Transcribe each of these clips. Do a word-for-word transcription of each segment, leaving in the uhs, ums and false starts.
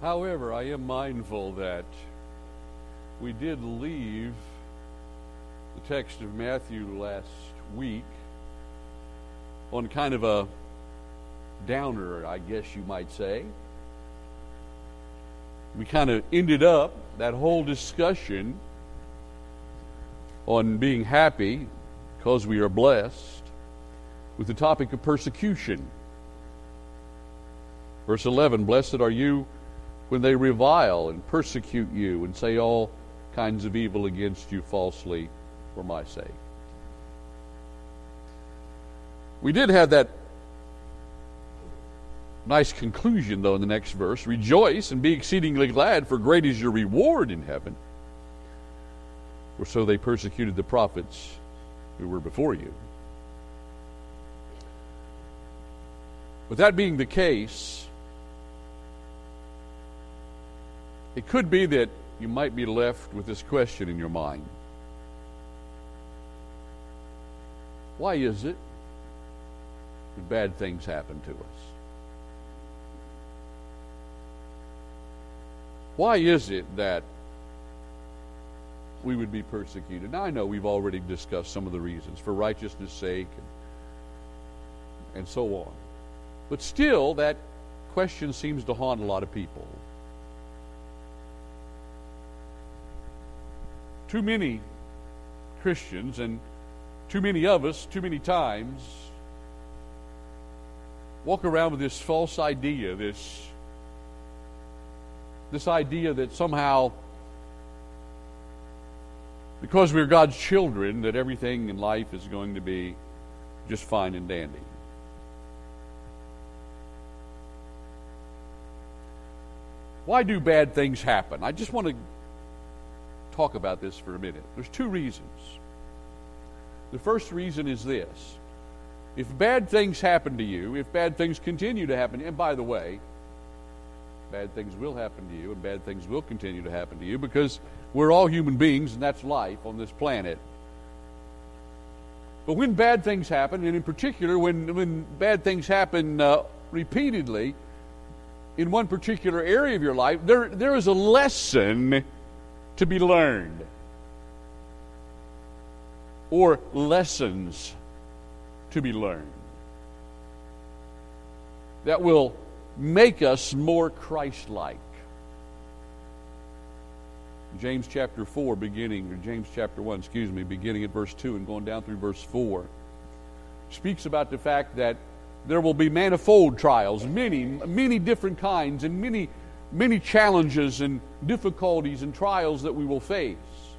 However, I am mindful that we did leave the text of Matthew last week on kind of a downer, I guess you might say. We kind of ended up that whole discussion on being happy because we are blessed with the topic of persecution. Verse eleven, blessed are you when they revile and persecute you and say all kinds of evil against you falsely for my sake. We did have that nice conclusion, though, in the next verse. Rejoice and be exceedingly glad, for great is your reward in heaven. For so they persecuted the prophets who were before you. With that being the case, it could be that you might be left with this question in your mind. Why is it that bad things happen to us? Why is it that we would be persecuted? Now, I know we've already discussed some of the reasons, for righteousness' sake and, and so on. But still, that question seems to haunt a lot of people. Too many Christians, and too many of us, too many times, walk around with this false idea, this, this idea that somehow, because we're God's children, that everything in life is going to be just fine and dandy. Why do bad things happen? I just want to talk about this for a minute. There's two reasons. The first reason is this. If bad things happen to you, if bad things continue to happen, and by the way, bad things will happen to you and bad things will continue to happen to you because we're all human beings and that's life on this planet. But when bad things happen, and in particular when, when bad things happen uh, repeatedly in one particular area of your life, there there is a lesson to be learned, or lessons to be learned that will make us more Christ-like. James chapter four, beginning, or James chapter one, excuse me, beginning at verse two and going down through verse four, speaks about the fact that there will be manifold trials, many, many different kinds, and many, many challenges and difficulties and trials that we will face.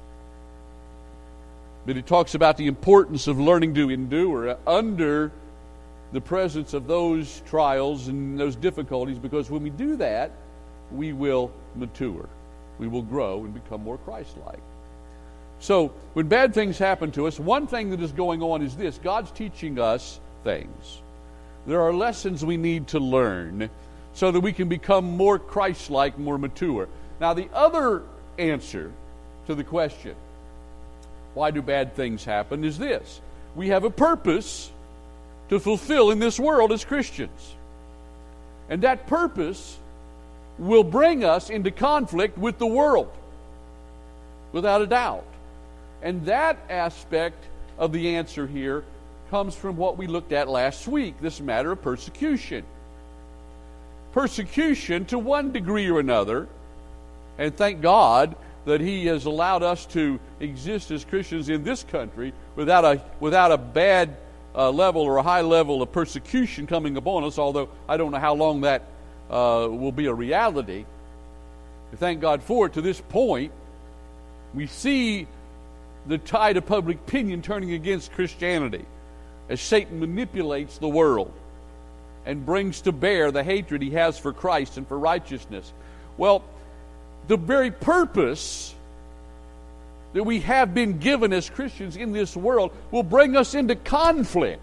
But it talks about the importance of learning to endure under the presence of those trials and those difficulties, because when we do that, we will mature. We will grow and become more Christ-like. So, when bad things happen to us, one thing that is going on is this. God's teaching us things. There are lessons we need to learn so that we can become more Christ-like, more mature. Now, the other answer to the question, why do bad things happen, is this. We have a purpose to fulfill in this world as Christians. And that purpose will bring us into conflict with the world, without a doubt. And that aspect of the answer here comes from what we looked at last week, this matter of persecution. Persecution, to one degree or another, and thank God that He has allowed us to exist as Christians in this country without a without a bad uh, level or a high level of persecution coming upon us, although I don't know how long that uh, will be a reality. Thank God for it. To this point, we see the tide of public opinion turning against Christianity as Satan manipulates the world and brings to bear the hatred he has for Christ and for righteousness. Well, the very purpose that we have been given as Christians in this world will bring us into conflict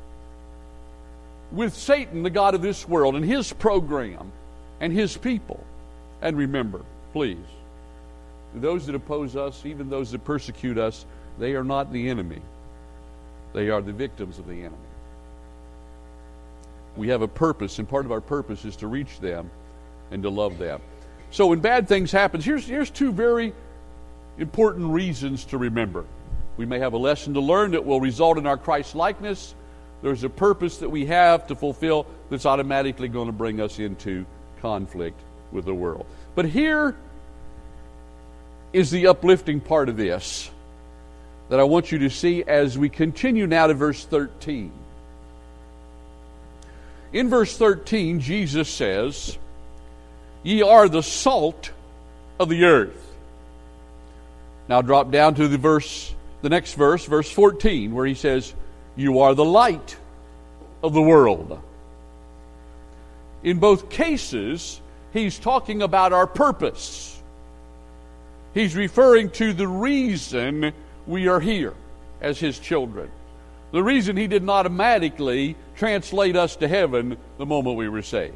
with Satan, the god of this world, and his program and his people. And remember, please, those that oppose us, even those that persecute us, they are not the enemy. They are the victims of the enemy. We have a purpose, and part of our purpose is to reach them and to love them. So when bad things happen, here's, here's two very important reasons to remember. We may have a lesson to learn that will result in our Christ-likeness. There's a purpose that we have to fulfill that's automatically going to bring us into conflict with the world. But here is the uplifting part of this that I want you to see as we continue now to verse thirteen. In verse thirteen, Jesus says, "Ye are the salt of the earth." Now drop down to the verse, the next verse, verse fourteen, where he says, "You are the light of the world." In both cases, he's talking about our purpose. He's referring to the reason we are here as his children. The reason he did not automatically translate us to heaven the moment we were saved.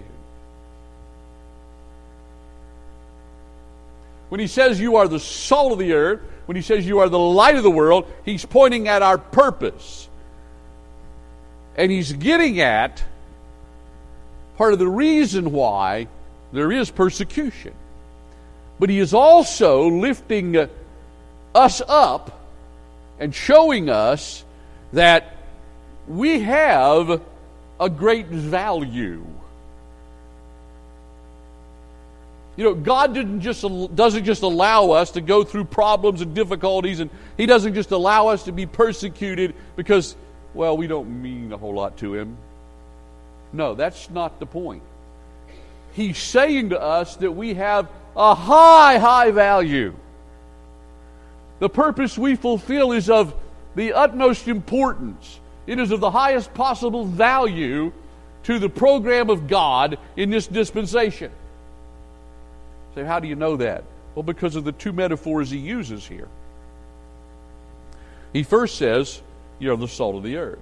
When he says you are the salt of the earth, when he says you are the light of the world, he's pointing at our purpose. And he's getting at part of the reason why there is persecution. But he is also lifting us up and showing us that we have a great value. You know, God didn't just doesn't just allow us to go through problems and difficulties, and he doesn't just allow us to be persecuted because, well, we don't mean a whole lot to him. No, that's not the point. He's saying to us that we have a high, high value. The purpose we fulfill is of the utmost importance. It is of the highest possible value to the program of God in this dispensation. So how do you know that? Well, because of the two metaphors he uses here. He first says, you're the salt of the earth.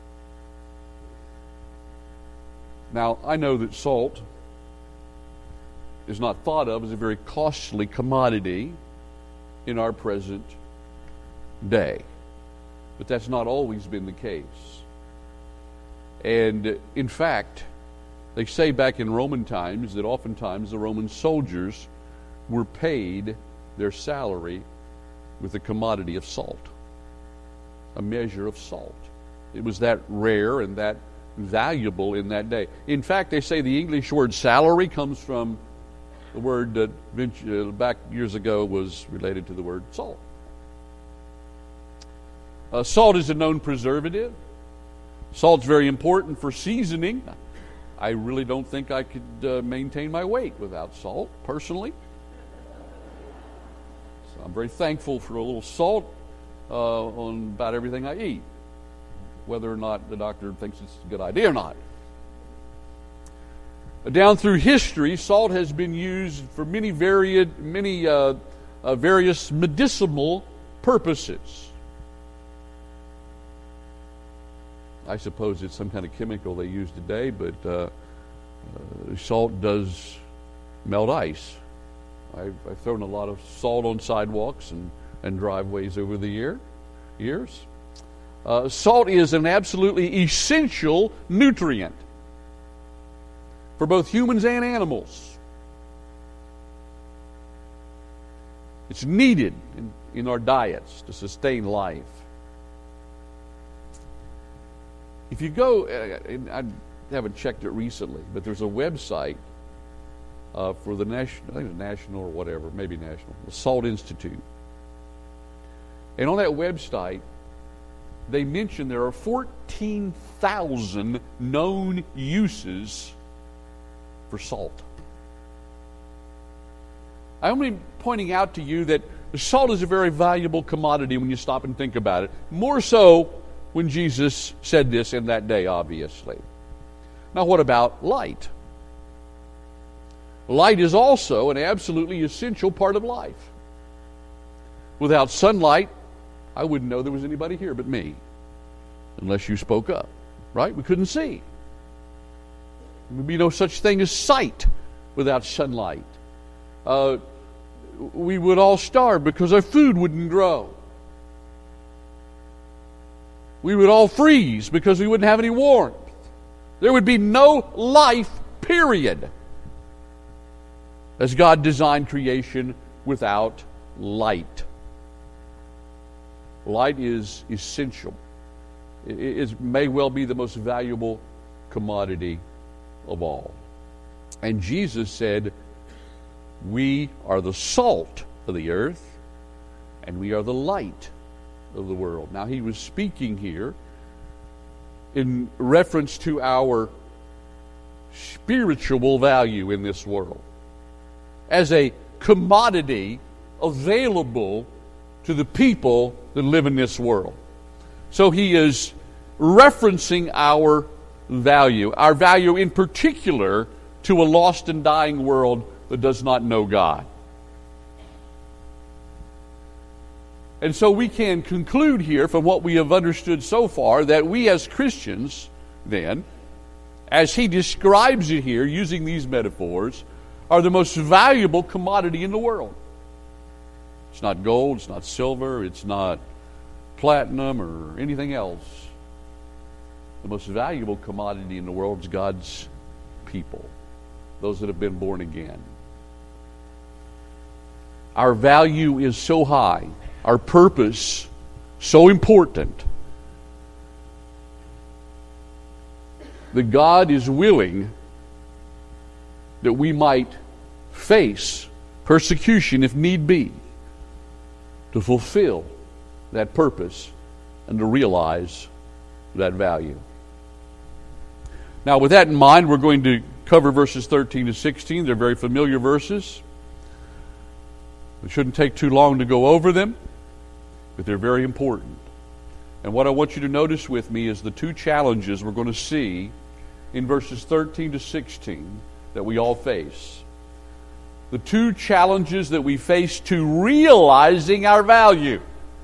Now, I know that salt is not thought of as a very costly commodity in our present day. But that's not always been the case. And in fact, they say back in Roman times that oftentimes the Roman soldiers were paid their salary with a commodity of salt, a measure of salt. It was that rare and that valuable in that day. In fact, they say the English word salary comes from the word that back years ago was related to the word salt. Uh, salt is a known preservative. Salt's very important for seasoning. I really don't think I could uh, maintain my weight without salt, personally. So I'm very thankful for a little salt uh, on about everything I eat, whether or not the doctor thinks it's a good idea or not. Down through history, salt has been used for many varied, many uh, uh, various medicinal purposes. I suppose it's some kind of chemical they use today, but uh, uh, salt does melt ice. I've, I've thrown a lot of salt on sidewalks and, and driveways over the year, years. Uh, salt is an absolutely essential nutrient for both humans and animals. It's needed in, in our diets to sustain life. If you go, and I haven't checked it recently, but there's a website uh, for the national, I think it's national or whatever, maybe national, the Salt Institute. And on that website, they mention there are fourteen thousand known uses for salt. I'm only pointing out to you that salt is a very valuable commodity when you stop and think about it. More so when Jesus said this in that day, obviously. Now, what about light? Light is also an absolutely essential part of life. Without sunlight, I wouldn't know there was anybody here but me, unless you spoke up, right? We couldn't see. There would be no such thing as sight without sunlight. Uh, we would all starve because our food wouldn't grow. We would all freeze because we wouldn't have any warmth. There would be no life, period. as God designed creation without light. Light is essential. It, it may well be the most valuable commodity of all. And Jesus said, we are the salt of the earth, and we are the light of the world. Now, he was speaking here in reference to our spiritual value in this world as a commodity available to the people that live in this world. So he is referencing our value, our value in particular to a lost and dying world that does not know God. And so we can conclude here from what we have understood so far that we as Christians, then, as he describes it here using these metaphors, are the most valuable commodity in the world. It's not gold, it's not silver, it's not platinum or anything else. The most valuable commodity in the world is God's people, those that have been born again. Our value is so high, our purpose so important, that God is willing that we might face persecution if need be to fulfill that purpose and to realize that value. Now, with that in mind, we're going to cover verses thirteen to sixteen. They're very familiar verses. It shouldn't take too long to go over them, but they're very important. And what I want you to notice with me is the two challenges we're going to see in verses thirteen to sixteen that we all face. The two challenges that we face to realizing our value.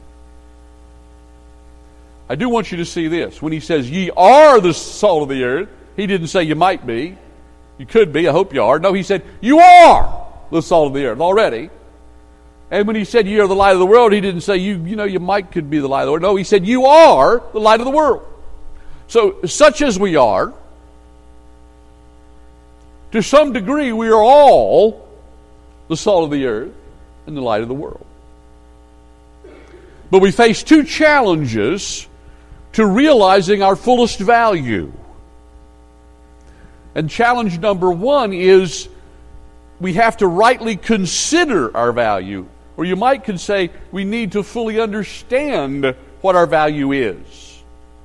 I do want you to see this. When he says, ye are the salt of the earth, he didn't say you might be. You could be. I hope you are. No, he said, you are the salt of the earth already. And when he said, ye are the light of the world, he didn't say, you you know, you might could be the light of the world. No, he said, you are the light of the world. So, such as we are, to some degree, we are all the salt of the earth and the light of the world. But we face two challenges to realizing our fullest value. And challenge number one is we have to rightly consider our value. Or you might could say we need to fully understand what our value is.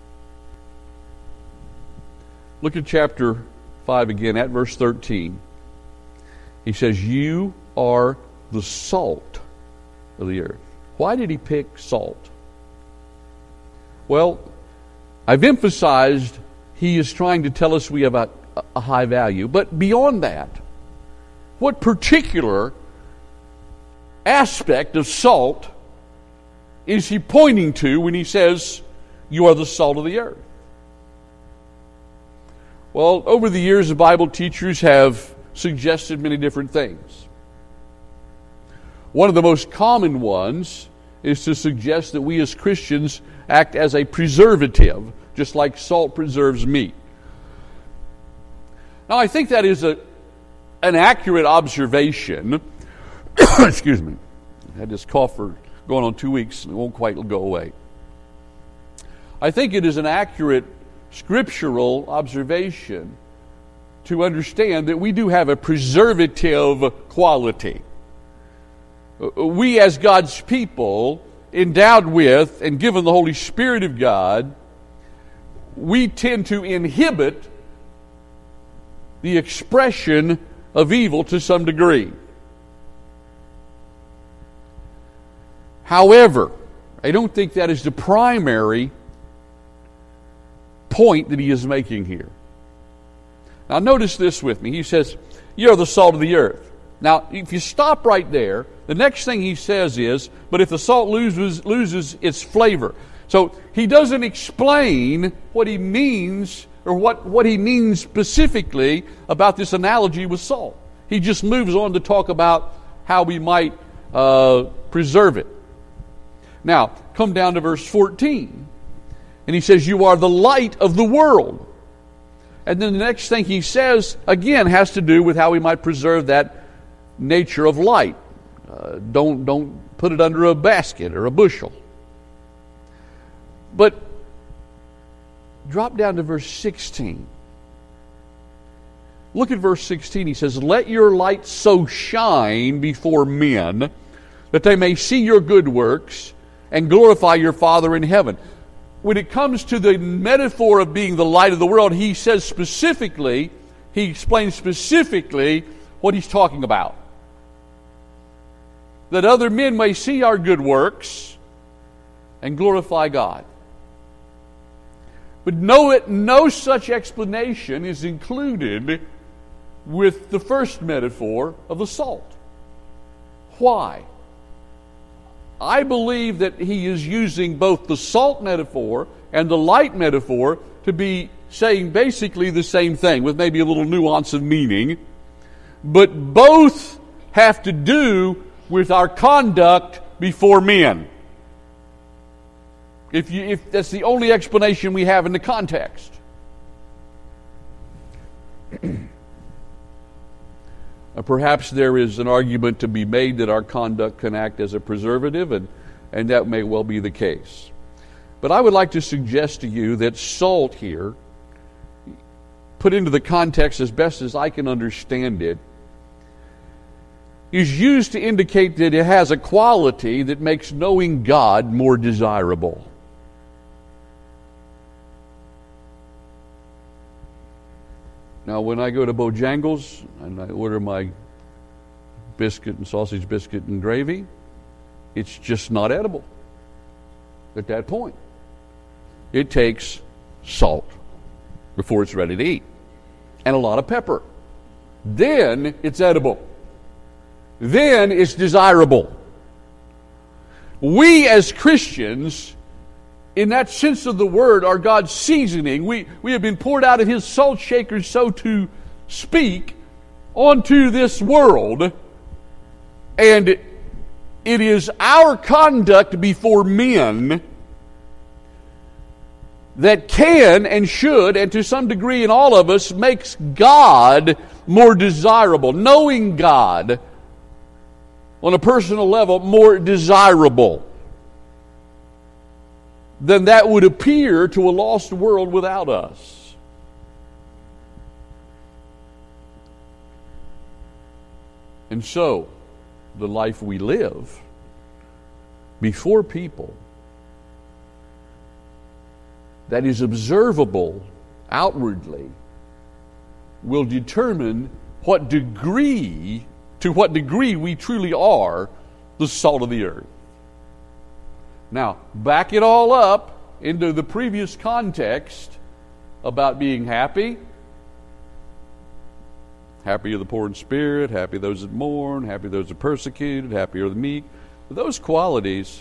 Look at chapter five again, at verse thirteen. He says, you are the salt of the earth. Why did he pick salt? Well, I've emphasized he is trying to tell us we have a, a high value. But beyond that, what particular aspect of salt is he pointing to when he says, you are the salt of the earth? Well, over the years, the Bible teachers have suggested many different things. One of the most common ones is to suggest that we as Christians act as a preservative, just like salt preserves meat. Now, I think that is a an accurate observation. Excuse me. I had this cough for going on two weeks, and it won't quite go away. I think it is an accurate scriptural observation to understand that we do have a preservative quality. We as God's people, endowed with and given the Holy Spirit of God, we tend to inhibit the expression of evil to some degree. However, I don't think that is the primary point that he is making here. Now notice this with me. He says, you're the salt of the earth. Now, if you stop right there, the next thing he says is, but if the salt loses, loses its flavor. So he doesn't explain what he means or what, what he means specifically about this analogy with salt. He just moves on to talk about how we might uh, preserve it. Now, come down to verse fourteen. And he says, you are the light of the world. And then the next thing he says, again, has to do with how we might preserve that nature of light. Uh, don't, don't put it under a basket or a bushel. But drop down to verse sixteen. Look at verse sixteen. He says, "Let your light so shine before men that they may see your good works and glorify your Father in heaven." When it comes to the metaphor of being the light of the world, he says specifically, he explains specifically what he's talking about. That other men may see our good works and glorify God. But no, no such explanation is included with the first metaphor of the salt. Why? I believe that he is using both the salt metaphor and the light metaphor to be saying basically the same thing, with maybe a little nuance of meaning. But both have to do with our conduct before men. If you, if that's the only explanation we have in the context. Uh, perhaps there is an argument to be made that our conduct can act as a preservative, and, and that may well be the case. But I would like to suggest to you that salt here, put into the context as best as I can understand it, is used to indicate that it has a quality that makes knowing God more desirable. Now, when I go to Bojangles and I order my biscuit and sausage biscuit and gravy, it's just not edible at that point. It takes salt before it's ready to eat, and a lot of pepper. Then it's edible. Then it's desirable. We as Christians, in that sense of the word, are God's seasoning. We, we have been poured out of His salt shaker, so to speak, onto this world. And it is our conduct before men that can and should, and to some degree in all of us, makes God more desirable. Knowing God on a personal level more desirable than that would appear to a lost world without us. And so, the life we live before people that is observable outwardly will determine what degree, to what degree we truly are the salt of the earth. Now, back it all up into the previous context about being happy. Happy are the poor in spirit, happy those that mourn, happy those that are persecuted, happy are the meek. Those qualities,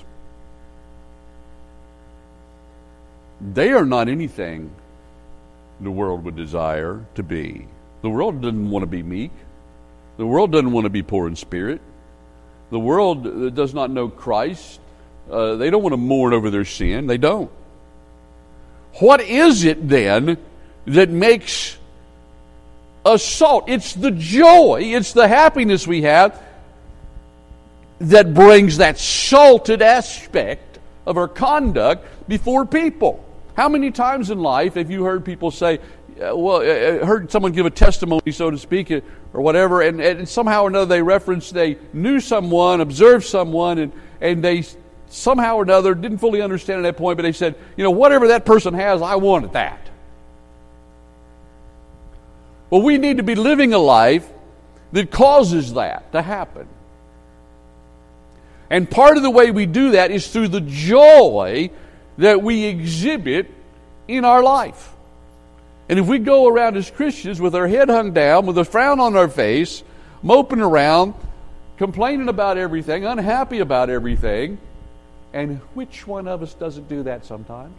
they are not anything the world would desire to be. The world doesn't want to be meek. The world doesn't want to be poor in spirit. The world does not know Christ. Uh, they don't want to mourn over their sin. They don't. What is it then that makes us salt? It's the joy, it's the happiness we have that brings that salted aspect of our conduct before people. How many times in life have you heard people say, uh, well, uh, heard someone give a testimony, so to speak, uh, or whatever, and, and somehow or another they reference they knew someone, observed someone, and, and they somehow or another didn't fully understand at that point, but they said, you know, whatever that person has, I wanted that. Well, we need to be living a life that causes that to happen. And part of the way we do that is through the joy that we exhibit in our life. And if we go around as Christians with our head hung down, with a frown on our face, moping around, complaining about everything, unhappy about everything, and which one of us doesn't do that sometimes?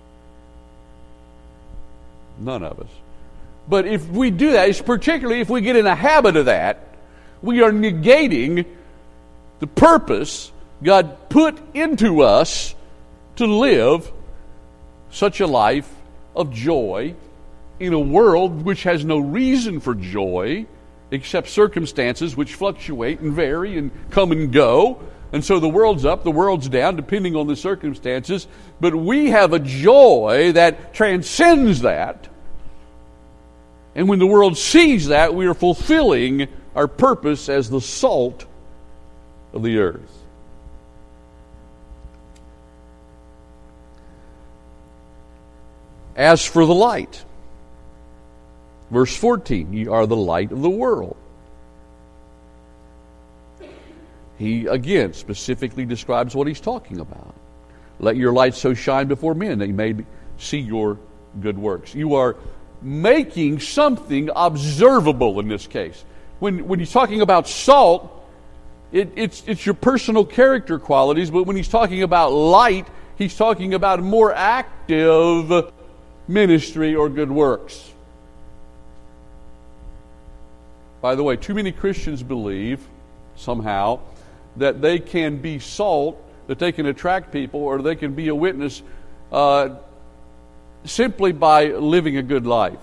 None of us. But if we do that, it's particularly if we get in a habit of that, we are negating the purpose God put into us to live such a life of joy in a world which has no reason for joy accept circumstances which fluctuate and vary and come and go. And so the world's up, the world's down, depending on the circumstances. But we have a joy that transcends that. And when the world sees that, we are fulfilling our purpose as the salt of the earth. As for the light, verse fourteen, ye are the light of the world. He, again, specifically describes what he's talking about. Let your light so shine before men that they may see your good works. You are making something observable in this case. When, when he's talking about salt, it, it's, it's your personal character qualities, but when he's talking about light, he's talking about more active ministry or good works. By the way, too many Christians believe, somehow, that they can be salt, that they can attract people, or they can be a witness uh, simply by living a good life.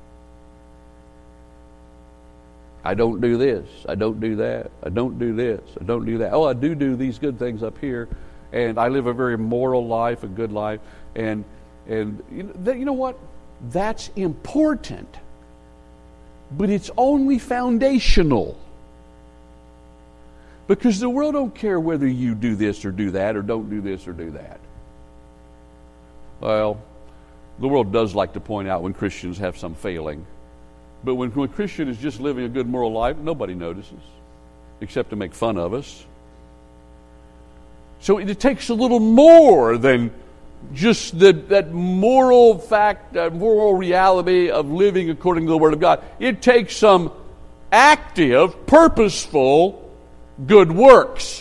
I don't do this. I don't do that. I don't do this. I don't do that. Oh, I do do these good things up here, and I live a very moral life, a good life, and and you know, that, you know what? That's important, but it's only foundational. Because the world don't care whether you do this or do that, or don't do this or do that. Well, the world does like to point out when Christians have some failing. But when, when a Christian is just living a good moral life, nobody notices, except to make fun of us. So it takes a little more than just the, that moral fact, that moral reality of living according to the Word of God. It takes some active, purposeful good works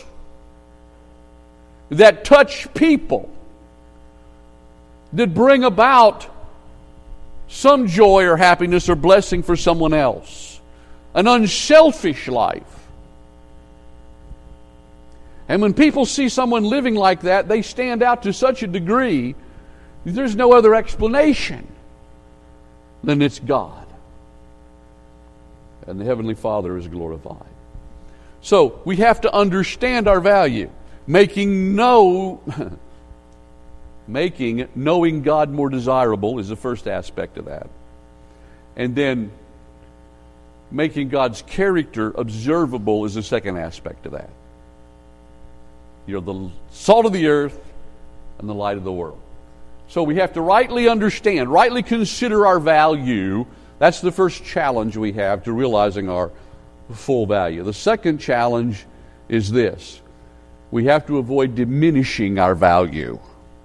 that touch people, that bring about some joy or happiness or blessing for someone else. An unselfish life. And when people see someone living like that, they stand out to such a degree, there's no other explanation than it's God. And the Heavenly Father is glorified. So, we have to understand our value. Making know, making knowing God more desirable is the first aspect of that. And then, making God's character observable is the second aspect of that. You're the salt of the earth and the light of the world. So we have to rightly understand, rightly consider our value. That's the first challenge we have to realizing our full value. The second challenge is this. We have to avoid diminishing our value.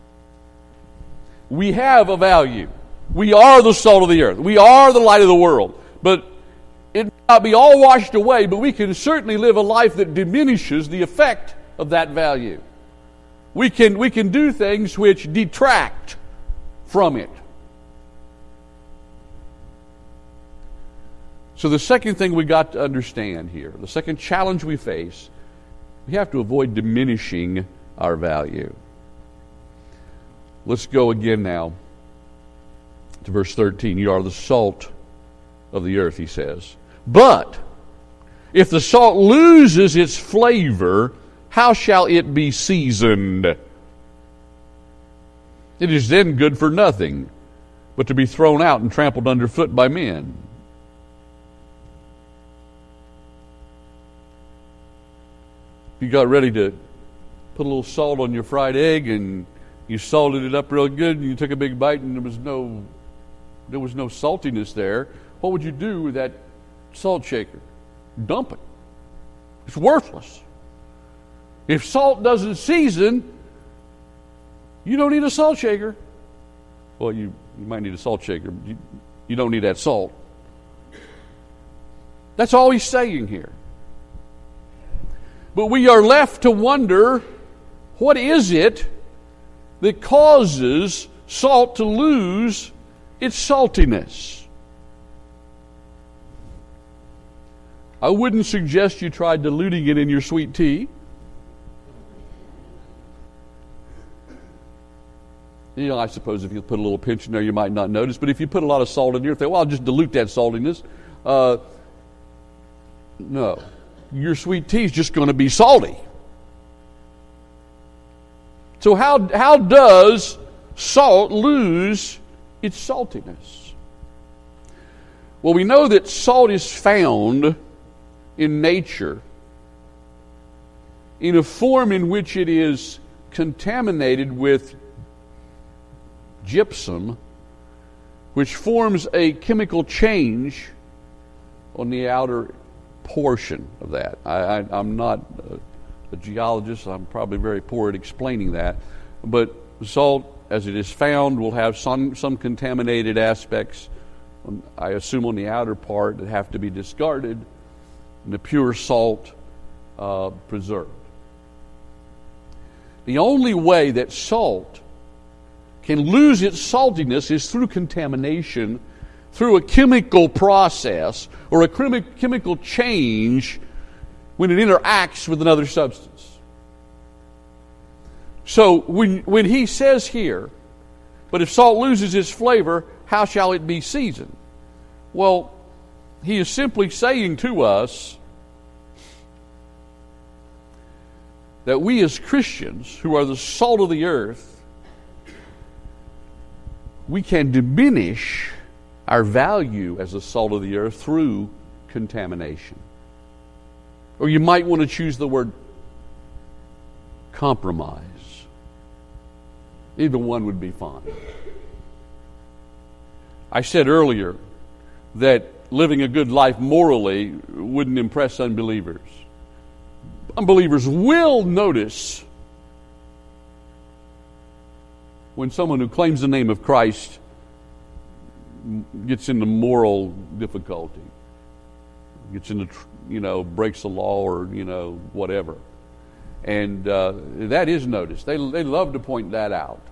We have a value. We are the salt of the earth. We are the light of the world. But it may not be all washed away, but we can certainly live a life that diminishes the effect of that value. We can, we can do things which detract from it. So the second thing we got to understand here, the second challenge we face, we have to avoid diminishing our value. Let's go again now to verse thirteen. You are the salt of the earth, he says. But if the salt loses its flavor, how shall it be seasoned? It is then good for nothing, but to be thrown out and trampled underfoot by men. You got ready to put a little salt on your fried egg, and you salted it up real good, and you took a big bite, and there was no there was no saltiness there. What would you do with that salt shaker? Dump it. It's worthless. If salt doesn't season, you don't need a salt shaker. Well, you, you might need a salt shaker, but you, you don't need that salt. That's all he's saying here. But we are left to wonder, what is it that causes salt to lose its saltiness? I wouldn't suggest you try diluting it in your sweet tea. You know, I suppose if you put a little pinch in there, you might not notice. But if you put a lot of salt in there, you think, well, I'll just dilute that saltiness. Uh, No. Your sweet tea is just going to be salty. So how, how does salt lose its saltiness? Well, we know that salt is found in nature in a form in which it is contaminated with gypsum, which forms a chemical change on the outer portion of that. I, I, I'm not a, a geologist. I'm probably very poor at explaining that. But salt, as it is found, will have some, some contaminated aspects, I assume on the outer part, that have to be discarded, and the pure salt uh, preserved. The only way that salt can lose its saltiness is through contamination, through a chemical process or a chemi- chemical change when it interacts with another substance. So when, when he says here, but if salt loses its flavor, how shall it be seasoned? Well, he is simply saying to us that we as Christians, who are the salt of the earth, we can diminish our value as the salt of the earth through contamination. Or you might want to choose the word compromise. Either one would be fine. I said earlier that living a good life morally wouldn't impress unbelievers. Unbelievers will notice when someone who claims the name of Christ gets into moral difficulty, gets into, you know, breaks the law or, you know, whatever. And uh, that is noticed. They, they love to point that out.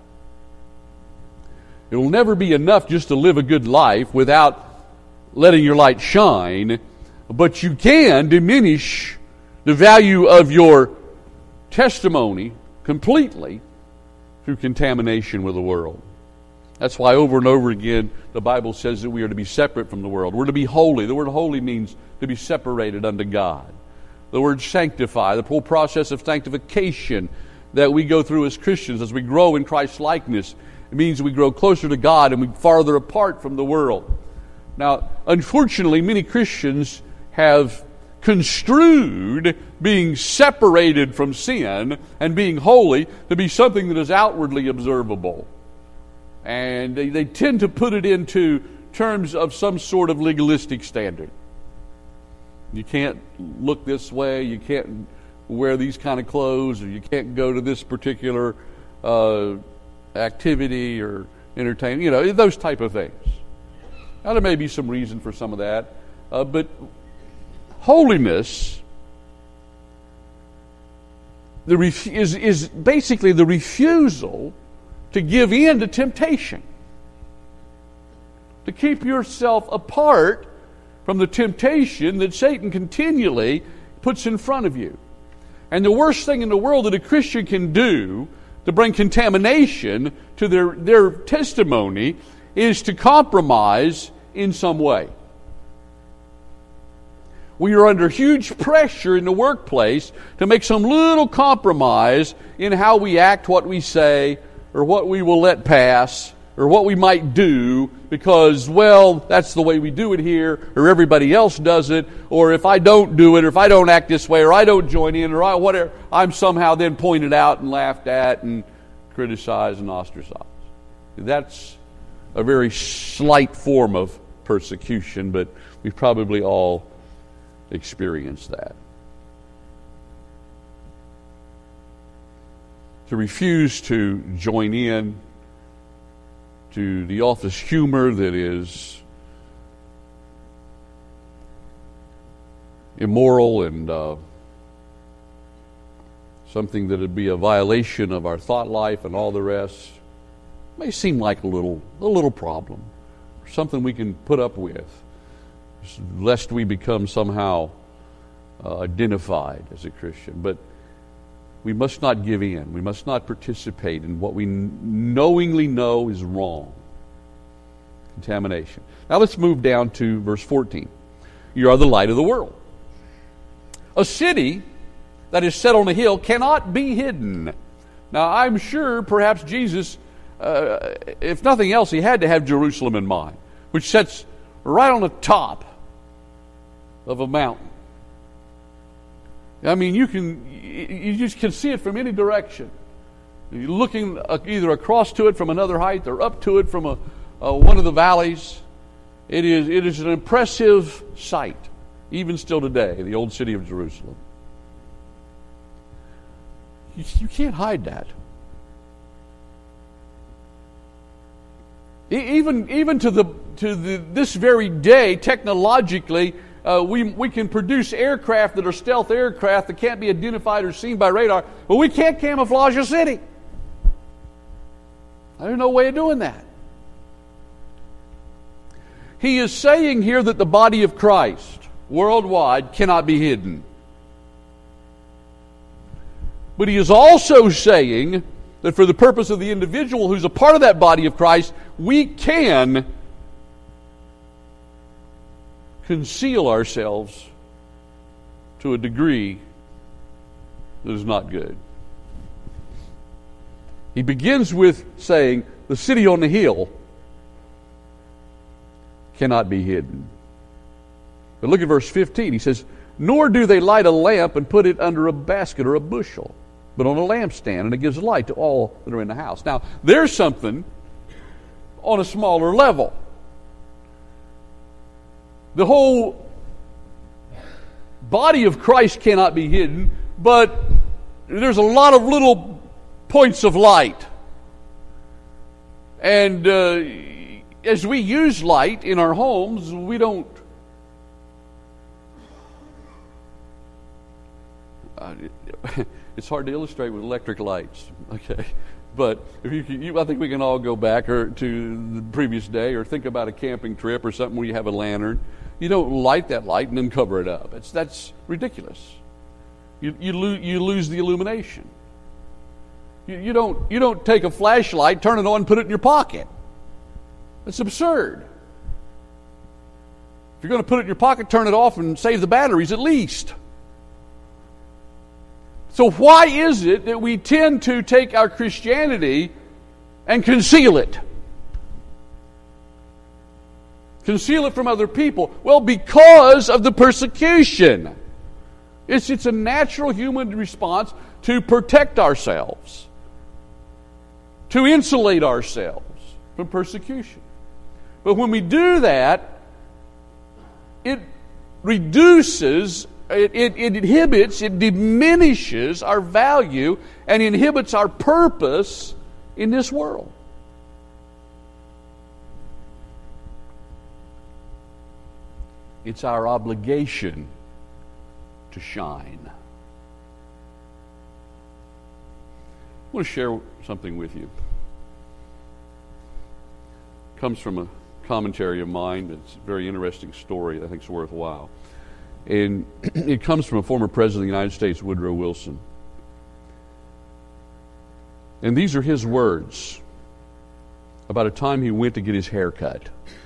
It will never be enough just to live a good life without letting your light shine, but you can diminish the value of your testimony completely through contamination with the world. That's why over and over again the Bible says that we are to be separate from the world. We're to be holy. The word holy means to be separated unto God. The word sanctify, the whole process of sanctification that we go through as Christians as we grow in Christ's likeness, it means we grow closer to God and we farther apart from the world. Now, unfortunately, many Christians have construed being separated from sin and being holy to be something that is outwardly observable. And they, they tend to put it into terms of some sort of legalistic standard. You can't look this way, you can't wear these kind of clothes, or you can't go to this particular uh, activity or entertainment, you know, those type of things. Now, there may be some reason for some of that, uh, but holiness the ref- is, is basically the refusal to give in to temptation, to keep yourself apart from the temptation that Satan continually puts in front of you. And the worst thing in the world that a Christian can do to bring contamination to their, their testimony is to compromise in some way. We are under huge pressure in the workplace to make some little compromise in how we act, what we say, or what we will let pass, or what we might do, because, well, that's the way we do it here, or everybody else does it, or if I don't do it, or if I don't act this way, or I don't join in, or I, whatever, I'm somehow then pointed out and laughed at and criticized and ostracized. That's a very slight form of persecution, but we've probably all experienced that. To refuse to join in to the office humor that is immoral and uh, something that would be a violation of our thought life and all the rest may seem like a little a little problem, something we can put up with, lest we become somehow uh, identified as a Christian. But we must not give in. We must not participate in what we knowingly know is wrong. Contamination. Now let's move down to verse fourteen. You are the light of the world. A city that is set on a hill cannot be hidden. Now, I'm sure perhaps Jesus, uh, if nothing else, he had to have Jerusalem in mind, which sits right on the top of a mountain. I mean, you can, you just can see it from any direction. You're looking either across to it from another height or up to it from a, a, one of the valleys. It is, it is an impressive sight, even still today, the old city of Jerusalem. You, you can't hide that. E- even, even to the to the this very day, technologically, uh, we we can produce aircraft that are stealth aircraft that can't be identified or seen by radar, but we can't camouflage a city. There's no way of doing that. He is saying here that the body of Christ worldwide cannot be hidden. But he is also saying that for the purpose of the individual who's a part of that body of Christ, we can conceal ourselves to a degree that is not good. He begins with saying, the city on the hill cannot be hidden. But look at verse fifteen. He says, nor do they light a lamp and put it under a basket or a bushel, but on a lampstand, and it gives light to all that are in the house. Now, there's something on a smaller level. The whole body of Christ cannot be hidden, but there's a lot of little points of light. And uh, as we use light in our homes, we don't uh, it's hard to illustrate with electric lights, okay? But if you, can, you, I think we can all go back or to the previous day, or think about a camping trip or something where you have a lantern. You don't light that light and then cover it up. It's that's ridiculous. You you, lo- you lose the illumination. You, you don't you don't take a flashlight, turn it on, and put it in your pocket. That's absurd. If you're going to put it in your pocket, turn it off and save the batteries at least. So why is it that we tend to take our Christianity and conceal it? Conceal it from other people? Well, because of the persecution. It's, it's a natural human response to protect ourselves, to insulate ourselves from persecution. But when we do that, it reduces It, it, it inhibits, it diminishes our value and inhibits our purpose in this world. It's our obligation to shine. I want to share something with you. It comes from a commentary of mine. It's a very interesting story that I think is worthwhile. And it comes from a former president of the United States, Woodrow Wilson. And these are his words about a time he went to get his hair cut.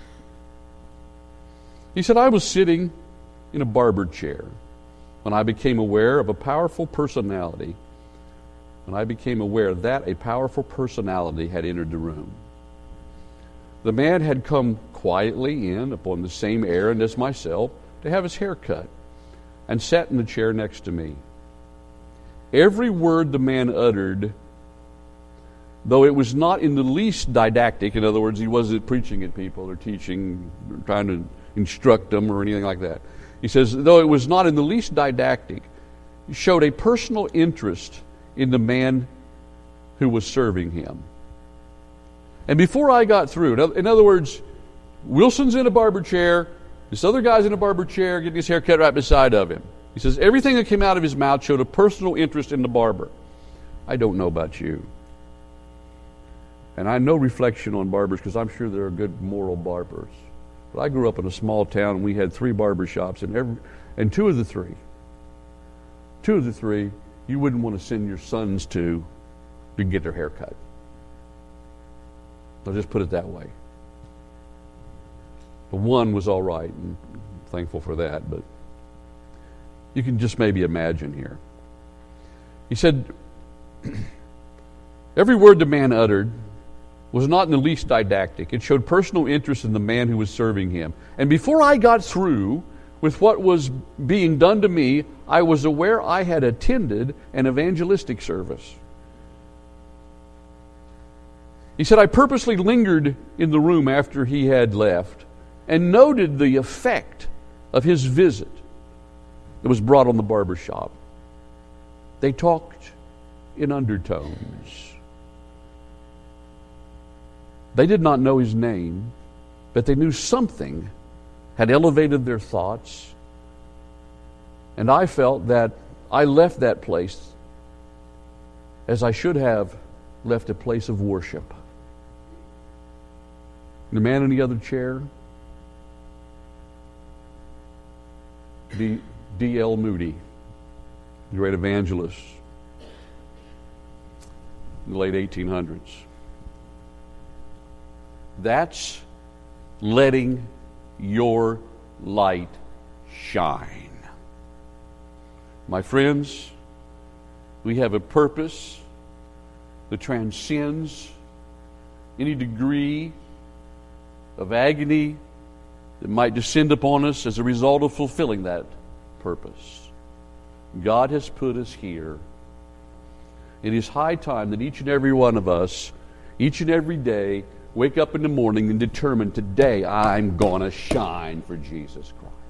He said, I was sitting in a barber chair when I became aware of a powerful personality, when I became aware that a powerful personality had entered the room. The man had come quietly in upon the same errand as myself, to have his hair cut, and sat in the chair next to me. Every word the man uttered, though it was not in the least didactic, in other words, he wasn't preaching at people or teaching, or trying to instruct them or anything like that. He says, though it was not in the least didactic, he showed a personal interest in the man who was serving him. And before I got through, in other words, Wilson's in a barber chair, this other guy's in a barber chair getting his hair cut right beside of him. He says, everything that came out of his mouth showed a personal interest in the barber. I don't know about you. And I know reflection on barbers because I'm sure there are good moral barbers. But I grew up in a small town and we had three barber shops, and every and two of the three, two of the three, you wouldn't want to send your sons to to get their hair cut. I'll just put it that way. The one was all right, and thankful for that. But you can just maybe imagine here. He said, every word the man uttered was not in the least didactic. It showed personal interest in the man who was serving him. And before I got through with what was being done to me, I was aware I had attended an evangelistic service. He said, I purposely lingered in the room after he had left and noted the effect of his visit that was brought on the barber shop. They talked in undertones. They did not know his name, but they knew something had elevated their thoughts. And I felt that I left that place as I should have left a place of worship. The man in the other chair, D. D. L. Moody, the great evangelist in the late eighteen hundreds. That's letting your light shine. My friends, we have a purpose that transcends any degree of agony that might descend upon us as a result of fulfilling that purpose. God has put us here. It is high time that each and every one of us, each and every day, wake up in the morning and determine, today I'm going to shine for Jesus Christ.